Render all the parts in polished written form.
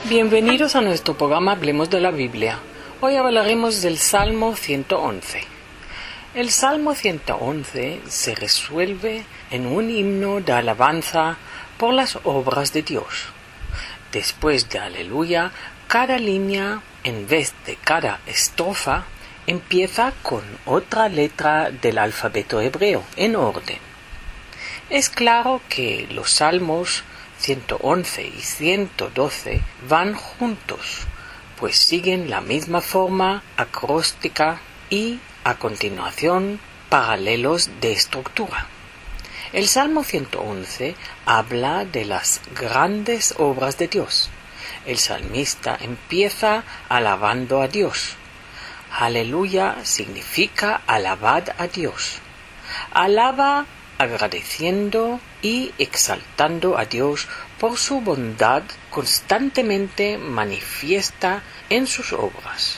Bienvenidos a nuestro programa Hablemos de la Biblia. Hoy hablaremos del Salmo 111. El Salmo 111 se resuelve en un himno de alabanza por las obras de Dios. Después de Aleluya, cada línea, en vez de cada estrofa, empieza con otra letra del alfabeto hebreo, en orden. Es claro que los salmos 111 y 112 van juntos, pues siguen la misma forma acróstica y, a continuación, paralelos de estructura. El Salmo 111 habla de las grandes obras de Dios. El salmista empieza alabando a Dios. Aleluya significa alabad a Dios. Alaba agradeciendo y exaltando a Dios por su bondad constantemente manifiesta en sus obras.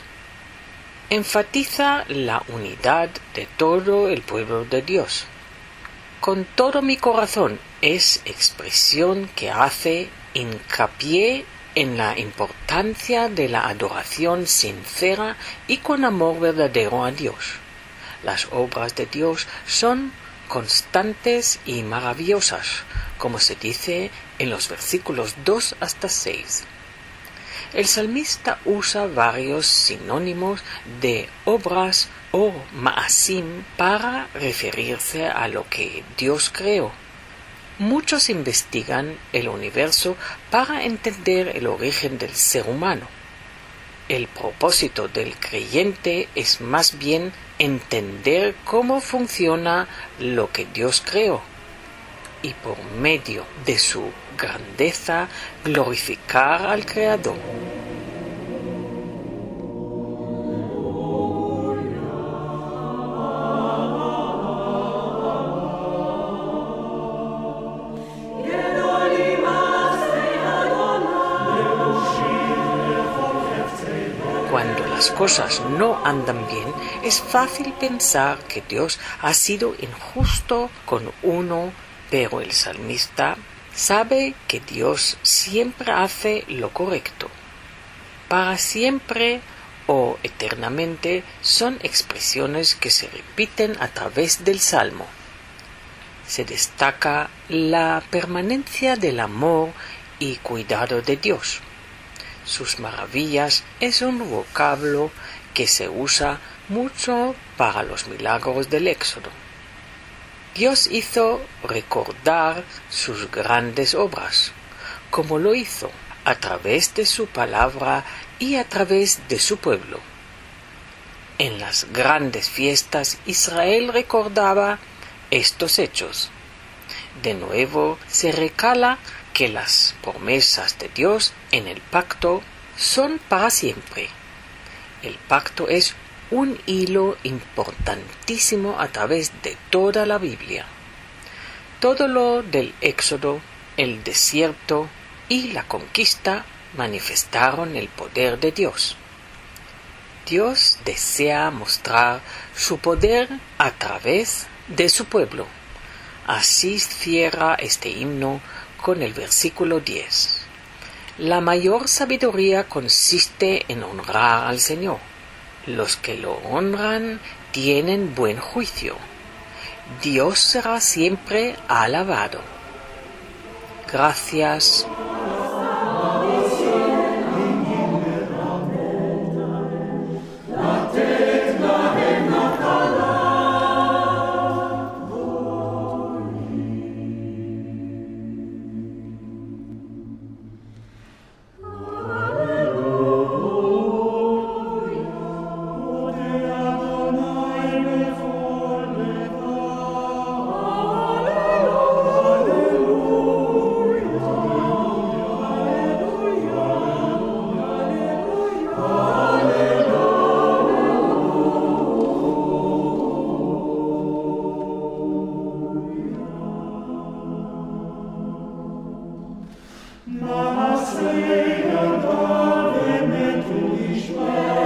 Enfatiza la unidad de todo el pueblo de Dios. Con todo mi corazón es expresión que hace hincapié en la importancia de la adoración sincera y con amor verdadero a Dios. Las obras de Dios son constantes y maravillosas, como se dice en los versículos 2 hasta 6. El salmista usa varios sinónimos de obras o ma'asim para referirse a lo que Dios creó. Muchos investigan el universo para entender el origen del ser humano. El propósito del creyente es más bien entender cómo funciona lo que Dios creó y por medio de su grandeza glorificar al Creador. Cuando las cosas no andan bien, es fácil pensar que Dios ha sido injusto con uno, pero el salmista sabe que Dios siempre hace lo correcto. Para siempre o eternamente son expresiones que se repiten a través del Salmo. Se destaca la permanencia del amor y cuidado de Dios. Sus maravillas es un vocablo que se usa mucho para los milagros del Éxodo. Dios hizo recordar sus grandes obras, como lo hizo a través de su palabra y a través de su pueblo. En las grandes fiestas Israel recordaba estos hechos. De nuevo se recala que las promesas de Dios en el pacto son para siempre. El pacto es un hilo importantísimo a través de toda la Biblia. Todo lo del Éxodo, el desierto y la conquista manifestaron el poder de Dios. Dios desea mostrar su poder a través de su pueblo. Así cierra este himno con el versículo 10. La mayor sabiduría consiste en honrar al Señor. Los que lo honran tienen buen juicio. Dios será siempre alabado. Gracias. Nas